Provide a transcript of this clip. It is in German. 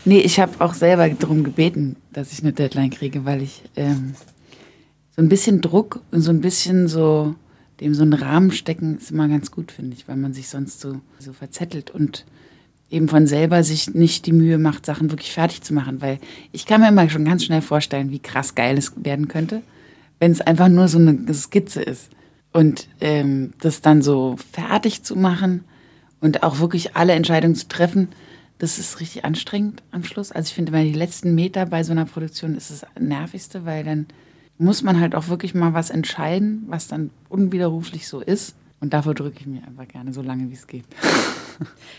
Nee, ich habe auch selber darum gebeten, dass ich eine Deadline kriege, weil ich so ein bisschen Druck und so ein bisschen so dem so einen Rahmen stecken ist immer ganz gut, finde ich, weil man sich sonst so verzettelt und eben von selber sich nicht die Mühe macht, Sachen wirklich fertig zu machen, weil ich kann mir immer schon ganz schnell vorstellen, wie krass geil es werden könnte, wenn es einfach nur so eine Skizze ist. Und das dann so fertig zu machen und auch wirklich alle Entscheidungen zu treffen, das ist richtig anstrengend am Schluss. Also ich finde, immer die letzten Meter bei so einer Produktion ist das Nervigste, weil dann muss man halt auch wirklich mal was entscheiden, was dann unwiderruflich so ist. Und dafür drücke ich mich einfach gerne so lange, wie es geht.